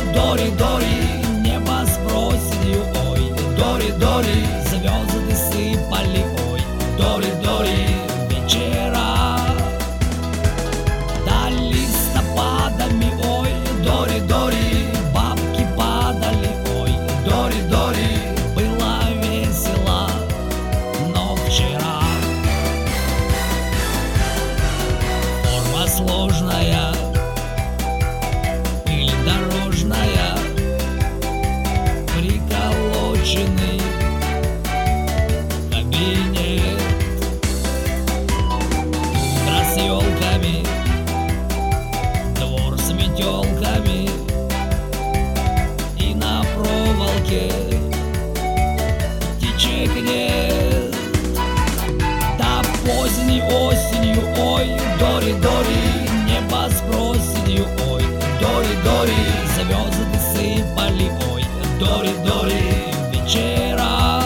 Дори, Дори, небо с проседью, ой, Дори, Дори, звезды сыпали, ой, Дори, Дори, вечера до листопадами, ой, Дори, Дори, бабки падали, ой, Дори, Дори, было весело, но вчера форма сложная, пыль дорожная, приколоченный кабинет, утро с елками, двор с метелками, и на проволоке птичек нет. Да поздней осенью, ой, Дори, Дори, небо с проседью, ой, Дори, Дори, звезды сыпали, ой, Дори, Дори, вечера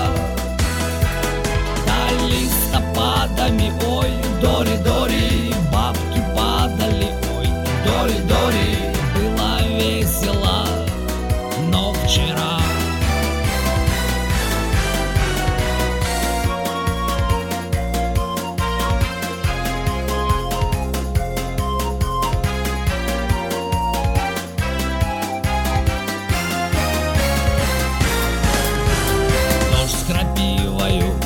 до листопадами, ой, Дори, Дори, бабки падали, ой, Дори, Дори, было весело, но вчера. Дождь с крапивою,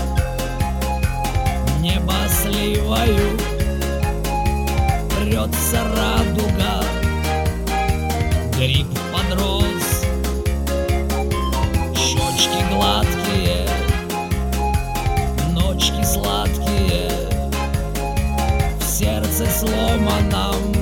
небо сливою, рвется радуга, гриб подрос, щечки гладкие, ночки сладкие, в сердце сломанном